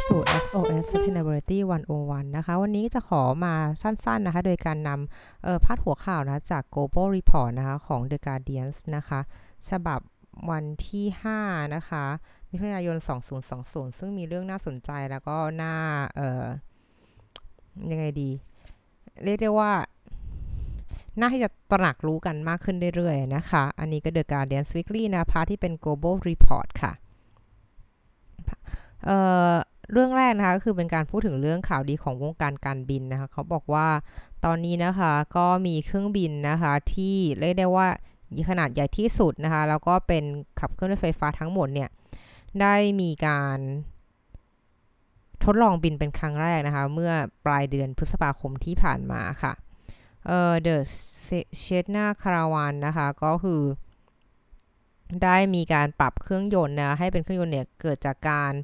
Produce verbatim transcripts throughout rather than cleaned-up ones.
สู่ เอส โอ เอส Sustainability หนึ่งศูนย์หนึ่งนะคะวันนี้จะขอมาสั้นๆนะคะโดยการนำเอ่อพาดหัวข่าวนะจาก Global Report นะคะของ The Guardian นะคะฉบับวันที่ห้านะคะมิถุนายนสองพันยี่สิบซึ่งมีเรื่องน่าสนใจแล้วก็น่าเอ่อยังไงดีเรียกได้ว่าน่าที่จะตระหนักรู้กันมากขึ้นเรื่อยๆนะคะอันนี้ก็ The Guardian Weekly นะพาร์ทที่เป็น Global Report ค่ะเอ่อเรื่องแรกนะคะก็คือเป็นการพูดถึงเรื่องข่าวดีของวงการการบินนะคะเขาบอกว่าตอนนี้นะคะก็มีเครื่องบินนะคะที่เรียกได้ว่าขนาดใหญ่ที่สุดนะคะแล้วก็เป็นขับเคลื่อนด้วยไฟฟ้าทั้งหมดเนี่ยได้มีการทดลองบินเป็นครั้งแรกนะคะเมื่อปลายเดือนพฤษภาคมที่ผ่านมาค่ะเอ่อ The Cessna Caravan นะคะก็คือได้มีการปรับเครื่องยนต์นะให้เป็นเครื่องยนต์เนี่ยเกิดจากการ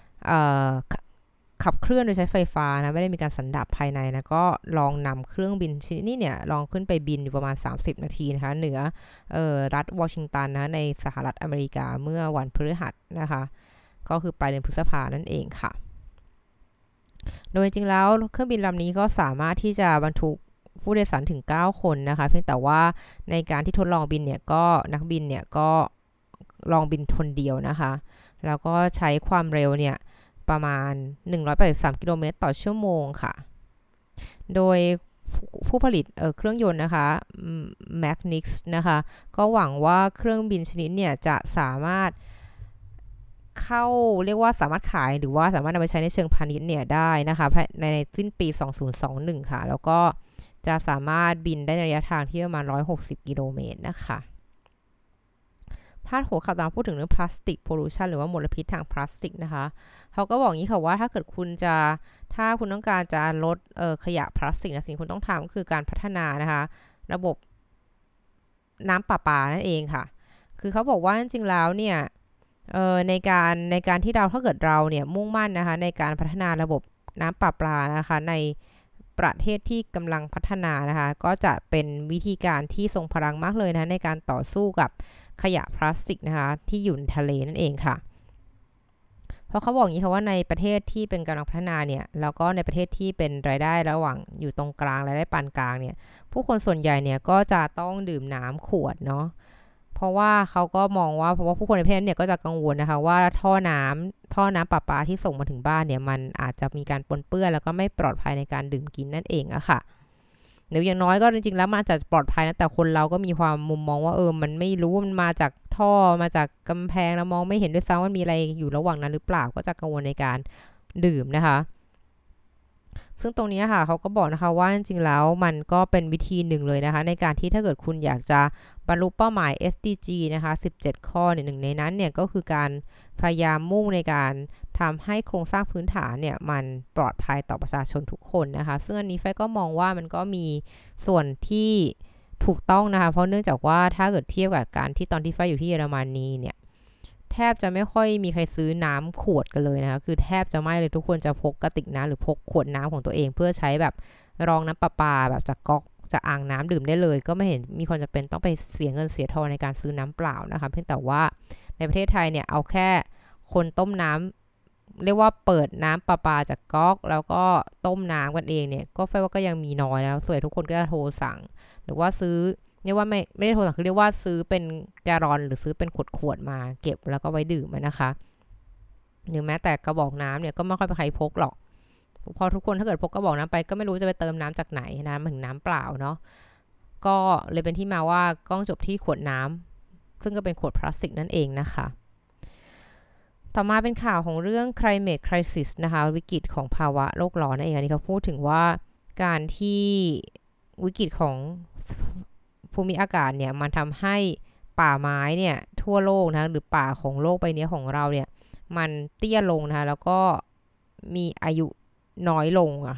ขับเคลื่อนโดยใช้ไฟฟ้านะไม่ได้มีการสันดาปภายในนะก็ลองนำเครื่องบินชนิดนี้เนี่ยลองขึ้นไปบินอยู่ประมาณสามสิบนาทีนะคะเหนือเอ่อรัฐวอชิงตันนะในสหรัฐอเมริกาเมื่อวันพฤหัสนะคะก็คือปลายเดือนพฤษภานั่นเองค่ะโดยจริงแล้วเครื่องบินลำนี้ก็สามารถที่จะบรรทุกผู้โดยสารถึงเก้าคนนะคะเพียงแต่ว่าในการที่ทดลองบินเนี่ยก็นักบินเนี่ยก็ลองบินคนเดียวนะคะแล้วก็ใช้ความเร็วเนี่ยประมาณหนึ่งร้อยแปดสิบสามกิโลเมตรต่อชั่วโมงค่ะโดยผู้ผลิต เอ่อ เครื่องยนต์นะคะ Magnis นะคะก็หวังว่าเครื่องบินชนิดเนี่ยจะสามารถเข้าเรียกว่าสามารถขายหรือว่าสามารถนำไปใช้ในเชิงพาณิชย์เนี่ยได้นะคะในสิ้นปีสองพันยี่สิบเอ็ดค่ะแล้วก็จะสามารถบินได้ในระยะทางที่ประมาณหนึ่งร้อยหกสิบกิโลเมตรนะคะพาดหัวข่าวตามพูดถึงเรื่องพลาสติกโพลูชันหรือว่ามลพิษทางพลาสติกนะคะเขาก็บอกงี้ค่ะว่าถ้าเกิดคุณจะถ้าคุณต้องการจะลดเอ่อขยะพลาสติกนะสิ่งคุณต้องทำก็คือการพัฒนานะคะระบบน้ำประปานั่นเองค่ะคือเขาบอกว่าจริงๆแล้วเนี่ยเอ่อในการในการที่เราถ้าเกิดเราเนี่ยมุ่งมั่นนะคะในการพัฒนาระบบน้ำประปานะคะในประเทศที่กำลังพัฒนานะคะก็จะเป็นวิธีการที่ทรงพลังมากเลยนะในการต่อสู้กับขยะพลาสติกนะคะที่อยู่ในทะเลนั่นเองค่ะเพราะเขาบอกอย่างนี้ค่ะว่าในประเทศที่เป็นกำลังพัฒนาเนี่ยแล้วก็ในประเทศที่เป็นรายได้ระหว่างอยู่ตรงกลางรายได้ปานกลางเนี่ยผู้คนส่วนใหญ่เนี่ยก็จะต้องดื่มน้ำขวดเนาะเพราะว่าเขาก็มองว่าเพราะว่าผู้คนในประเทศเนี่ยก็จะกังวลนะคะว่าท่อน้ำท่อน้ำประปาที่ส่งมาถึงบ้านเนี่ยมันอาจจะมีการปนเปื้อนแล้วก็ไม่ปลอดภัยในการดื่มกินนั่นเองอะค่ะหรืออย่างน้อยก็จริงๆแล้วมันอาจจะปลอดภัยนะแต่คนเราก็มีความมุมมองว่าเออมันไม่รู้มันมาจากท่อมาจากกำแพงแล้วมองไม่เห็นด้วยซ้ำว่ามีอะไรอยู่ระหว่างนั้นหรือเปล่าก็จะกังวลในการดื่มนะคะซึ่งตรงนี้ค่ะเขาก็บอกนะคะว่าจริงๆแล้วมันก็เป็นวิธีหนึ่งเลยนะคะในการที่ถ้าเกิดคุณอยากจะบรรลุเป้าหมาย เอส ดี จี นะคะสิบเจ็ดข้อเนี่ยหนึ่งในนั้นเนี่ยก็คือการพยายามมุ่งในการทำให้โครงสร้างพื้นฐานเนี่ยมันปลอดภัยต่อประชาชนทุกคนนะคะซึ่งอันนี้ไฟก็มองว่ามันก็มีส่วนที่ถูกต้องนะคะเพราะเนื่องจากว่าถ้าเกิดเทียบกับการที่ตอนที่ไฟอยู่ที่เยอรมนีเนี่ยแทบจะไม่ค่อยมีใครซื้อน้ำขวดกันเลยนะคะคือแทบจะไม่เลยทุกคนจะพกกระติกน้ำหรือพกขวดน้ำของตัวเองเพื่อใช้แบบรองน้ำประปาแบบจากก๊อกจากอ่างน้ำดื่มได้เลยก็ไม่เห็นมีความจำเป็นต้องไปเสียเงินเสียทองในการซื้อน้ำเปล่านะคะเพียงแต่ว่าในประเทศไทยเนี่ยเอาแค่คนต้มน้ำเรียกว่าเปิดน้ำประปาจากก๊อกแล้วก็ต้มน้ำกันเองเนี่ยก็ไฟว่าก็ยังมีน้อยนะส่วนทุกคนก็จะโทรสั่งหรือว่าซื้อเรียกว่าไม่ไม่ได้โทรสั่งคือเรียกว่าซื้อเป็นแกลลอนหรือซื้อเป็นขวดๆมาเก็บแล้วก็ไว้ดื่มนะคะหรือแม้แต่กระบอกน้ำเนี่ยก็ไม่ค่อยเป็นใครพกหรอกพอทุกคนถ้าเกิดพกกระบอกน้ำไปก็ไม่รู้จะไปเติมน้ำจากไหนนะมันถึงน้ำเปล่าเนาะก็เลยเป็นที่มาว่าก้องจบที่ขวดน้ำซึ่งก็เป็นขวดพลาสติกนั่นเองนะคะต่อมาเป็นข่าวของเรื่อง climate crisis นะคะวิกฤตของภาวะโลกร้อนนั่นเองอันนี้เขาพูดถึงว่าการที่วิกฤตของภูมิอากาศเนี่ยมันทำให้ป่าไม้เนี่ยทั่วโลกนะหรือป่าของโลกใบนี้ของเราเนี่ยมันเตี้ยลงนะคะแล้วก็มีอายุน้อยลงอะ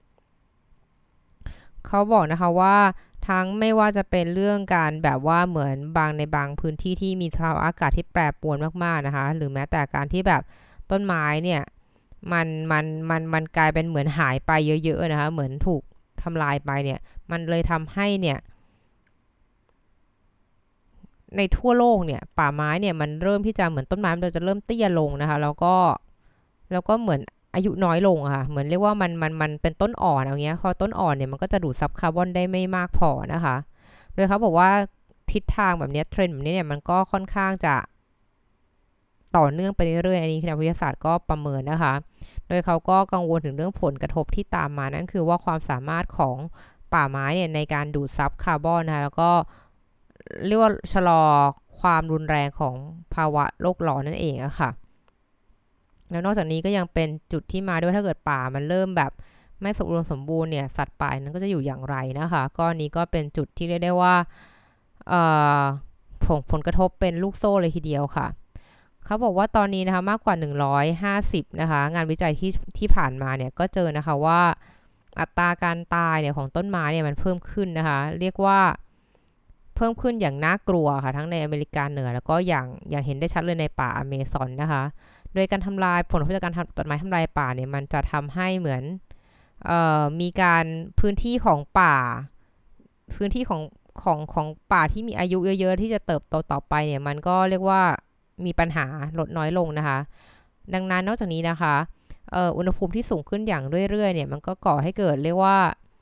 เขาบอกนะคะว่าทั้งไม่ว่าจะเป็นเรื่องการแบบว่าเหมือนบางในบางพื้นที่ที่มีสภาพอากาศที่แปรปรวนมากๆนะคะหรือแม้แต่การที่แบบต้นไม้เนี่ยมันมันมันมันกลายเป็นเหมือนหายไปเยอะๆนะคะเหมือนถูกทำลายไปเนี่ยมันเลยทำให้เนี่ยในทั่วโลกเนี่ยป่าไม้เนี่ยมันเริ่มที่จะเหมือนต้นไม้มันจะเริ่มเตี้ยลงนะคะแล้วก็แล้วก็เหมือนอายุน้อยลงอะค่ะเหมือนเรียกว่ามันมันมันเป็นต้นอ่อนอย่างเงี้ยพอต้นอ่อนเนี่ยมันก็จะดูดซับคาร์บอนได้ไม่มากพอนะคะโดยเขาบอกว่าทิศทางแบบนี้เทรนด์แบบนี้เนี่ยมันก็ค่อนข้างจะต่อเนื่องไปเรื่อยๆอันนี้นักวิทยาศาสตร์ก็ประเมินนะคะโดยเขาก็กังวลถึงเรื่องผลกระทบที่ตามมานั่นคือว่าความสามารถของป่าไม้เนี่ยในการดูดซับคาร์บอนนะคะแล้วก็เรียกว่าชะลอความรุนแรงของภาวะโลกร้อนนั่นเองอะค่ะแล้วนอกจากนี้ก็ยังเป็นจุดที่มาด้วยถ้าเกิดป่ามันเริ่มแบบไม่สมบูรณ์สมบูรณ์เนี่ยสัตว์ป่านั้นก็จะอยู่อย่างไรนะคะก็นี้ก็เป็นจุดที่เรียกได้ว่าผลผลกระทบเป็นลูกโซ่เลยทีเดียวค่ะเขาบอกว่าตอนนี้นะคะมากกว่าหนึ่งร้อยห้าสิบนะคะงานวิจัยที่ที่ผ่านมาเนี่ยก็เจอนะคะว่าอัตราการตายเนี่ยของต้นไม้เนี่ยมันเพิ่มขึ้นนะคะเรียกว่าเพิ่มขึ้นอย่างน่ากลัวค่ะทั้งในอเมริกาเหนือแล้วก็อย่างอย่างเห็นได้ชัดเลยในป่าอเมซอนนะคะโดยการทำลายผลกระทบจากการทำต้นไม้ทำลายป่าเนี่ยมันจะทำให้เหมือนเอ่อมีการพื้นที่ของป่าพื้นที่ของของของป่าที่มีอายุเยอะๆที่จะเติบโตต่อไปเนี่ยมันก็เรียกว่ามีปัญหาลดน้อยลงนะคะดังนั้นนอกจากนี้นะคะเอ่ออุณหภูมิที่สูงขึ้นอย่างเรื่อยๆเนี่ยมันก็ก่อให้เกิดเรียกว่า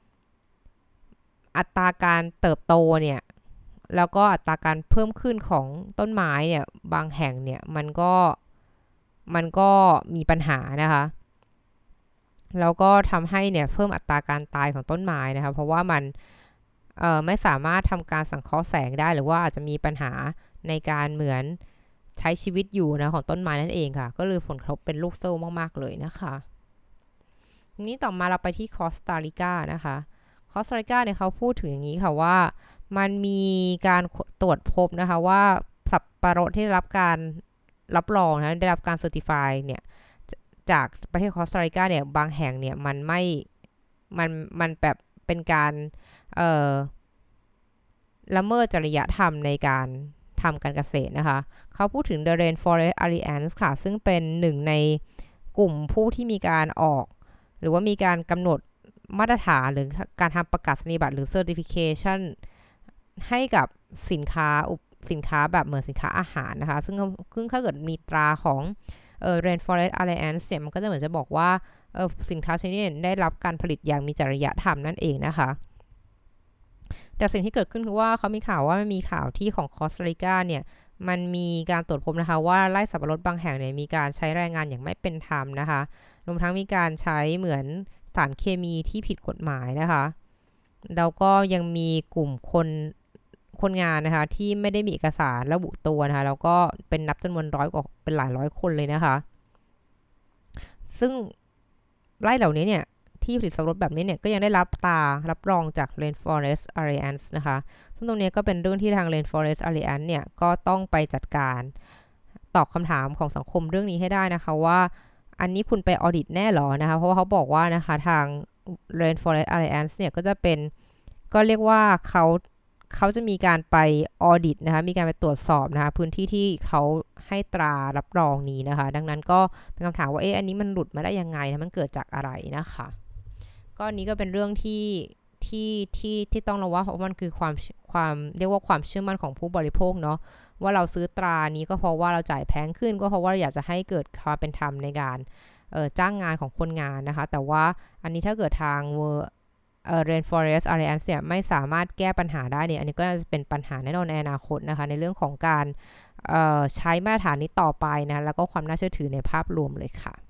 อัตราการเติบโตเนี่ยแล้วก็อัตราการเพิ่มขึ้นของต้นไม้เนี่ยบางแห่งเนี่ยมันก็มันก็มีปัญหานะคะแล้วก็ทำให้เนี่ยเพิ่มอัตราการตายของต้นไม้นะคะเพราะว่ามันเอ่อไม่สามารถทำการสังเคราะห์แสงได้หรือว่าอาจจะมีปัญหาในการเหมือนใช้ชีวิตอยู่นะของต้นไม้นั่นเองค่ะก็เลยผลกระทบเป็นลูกโซ่มากๆเลยนะคะนี้ต่อมาเราไปที่คอสตาริกานะคะคอสตาริกาเนี่ยเขาพูดถึงอย่างนี้ค่ะว่ามันมีการตรวจพบนะคะว่าสับปะรดที่ได้รับการรับรองนะได้รับการเซอร์ติฟายเนี่ยจากประเทศคอสตาริกาเนี่ยบางแห่งเนี่ยมันไม่มันมันแบบเป็นการเอ่อละเมิดจริยธรรมในการทำการเกษตรนะคะเขาพูดถึง The Rainforest Alliance ค่ะซึ่งเป็นหนึ่งในกลุ่มผู้ที่มีการออกหรือว่ามีการกำหนดมาตรฐานหรือการทำประกาศนียบัตรหรือ Certification ให้กับสินค้าสินค้าแบบเหมือนสินค้าอาหารนะคะซึ่งซึ่งถ้าเกิดมีตราของเอ่อ Rainforest Alliance เนี่ยมันก็จะเหมือนจะบอกว่าเอ่อสินค้าชนิดนี้ได้รับการผลิตอย่างมีจริยธรรมนั่นเองนะคะแต่สิ่งที่เกิดขึ้นคือว่าเขามีข่าวว่ามันมีข่าวที่ของคอสตาริกาเนี่ยมันมีการตรวจพบนะคะว่าไร่สับปะรดบางแห่งเนี่ยมีการใช้แรงงานอย่างไม่เป็นธรรมนะคะรวมทั้งมีการใช้เหมือนสารเคมีที่ผิดกฎหมายนะคะแล้วก็ยังมีกลุ่มคนคนงานนะคะที่ไม่ได้มีเอกสารระบุตัวนะคะแล้วก็เป็นนับจำนวนร้อยกว่าเป็นหลายร้อยคนเลยนะคะซึ่งไร่เหล่านี้เนี่ยที่ผลิตสับปะรดแบบนี้เนี่ยก็ยังได้รับตารับรองจาก Rainforest Alliance นะคะซึ่งตรงนี้ก็เป็นเรื่องที่ทาง Rainforest Alliance เนี่ยก็ต้องไปจัดการตอบคำถามของสังคมเรื่องนี้ให้ได้นะคะว่าอันนี้คุณไปออดิตแน่หรอนะคะเพราะว่าเขาบอกว่านะคะทาง Rainforest Alliance เนี่ยก็จะเป็นก็เรียกว่าเขาเขาจะมีการไปออดิตนะคะมีการไปตรวจสอบนะคะพื้นที่ที่เขาให้ตรารับรองนี้นะคะดังนั้นก็เป็นคำถามว่าเอ๊ะอันนี้มันหลุดมาได้ยังไงนะมันเกิดจากอะไรนะคะก็นี้ก็เป็นเรื่องที่ที่ที่ที่ต้องระวังเพราะมันคือความความเรียกว่าความเชื่อมั่นของผู้บริโภคเนาะว่าเราซื้อตรานี้ก็เพราะว่าเราจ่ายแพงขึ้นก็เพราะว่าเราอยากจะให้เกิดความเป็นธรรมในการจ้างงานของคนงานนะคะแต่ว่าอันนี้ถ้าเกิดทางเวอร์เอ่อ Rainforest Alliance เนี่ยไม่สามารถแก้ปัญหาได้เนี่ยอันนี้ก็จะเป็นปัญหาแน่นอนในอนาคตนะคะในเรื่องของการใช้มาตรฐานนี้ต่อไปนะแล้วก็ความน่าเชื่อถือในภาพรวมเลยค่ะ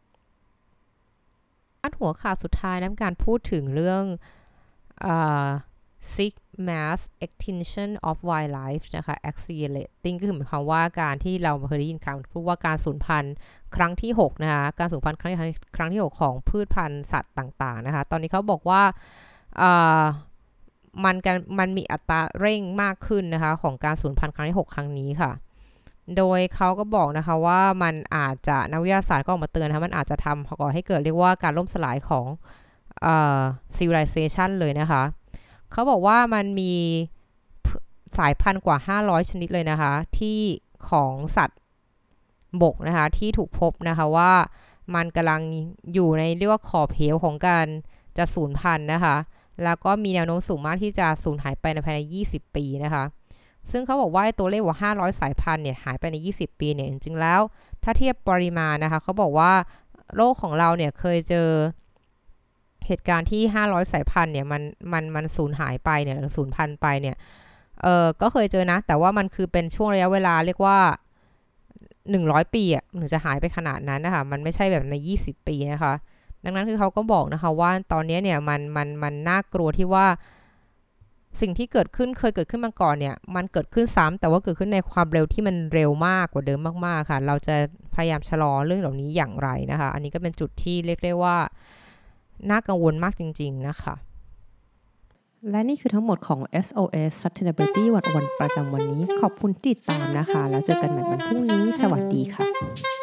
อันหัวข่าวสุดท้ายนะการพูดถึงเรื่อง uh, seek mass extinction of wildlife นะคะ accelerating ก็คือหมายความว่าการที่เราเคยได้ยินคำพูดว่าการสูญพันธุ์ครั้งที่หกนะคะการสูญพันธุ์ครั้งครั้งที่หกของพืชพันธุ์สัตว์ต่างๆนะคะตอนนี้เขาบอกว่า uh, มันกันมันมีอัตราเร่งมากขึ้นนะคะของการสูญพันธุ์ครั้งที่หกครั้งนี้ค่ะโดยเขาก็บอกนะคะว่ามันอาจจะนักวิทยาศาสตร์ก็ออกมาเตือนนะคะมันอาจจะทำก่อให้เกิดเรียกว่าการล่มสลายของเอ่อ civilization เลยนะคะเขาบอกว่ามันมีสายพันธุ์กว่าห้าร้อยชนิดเลยนะคะที่ของสัตว์บกนะคะที่ถูกพบนะคะว่ามันกำลังอยู่ในเรียกว่าขอบเหวของการจะสูญพันธุ์นะคะแล้วก็มีแนวโน้มสูงมากที่จะสูญหายไปในภายในยี่สิบปีนะคะซึ่งเขาบอกว่าตัวเลขว่าห้าร้อยสายพันธุ์เนี่ยหายไปในยี่สิบปีเนี่ยจริงๆแล้วถ้าเทียบปริมาณนะคะเขาบอกว่าโลกของเราเนี่ยเคยเจอเหตุการณ์ที่ห้าร้อยสายพันธุ์เนี่ยมันมันมันสูญหายไปเนี่ยหรือสูญพันธุ์ไปเนี่ยเออก็เคยเจอนะแต่ว่ามันคือเป็นช่วงระยะเวลาเรียกว่าหนึ่งร้อยปีอ่ะถึงจะหายไปขนาดนั้นนะคะมันไม่ใช่แบบในยี่สิบปีนะคะดังนั้นคือเขาก็บอกนะคะว่าตอนนี้เนี่ยมันมันมันน่ากลัวที่ว่าสิ่งที่เกิดขึ้นเคยเกิดขึ้นมาก่อนเนี่ยมันเกิดขึ้นซ้ำแต่ว่าเกิดขึ้นในความเร็วที่มันเร็วมากกว่าเดิมมากๆค่ะเราจะพยายามชะลอเรื่องเหล่านี้อย่างไรนะคะอันนี้ก็เป็นจุดที่เรียกได้ว่าน่ากังวลมากจริงๆนะคะและนี่คือทั้งหมดของ เอส โอ เอส Sustainability วันวันประจำวันนี้ขอบคุณที่ติดตามนะคะแล้วเจอกันใหม่วันพรุ่งนี้สวัสดีค่ะ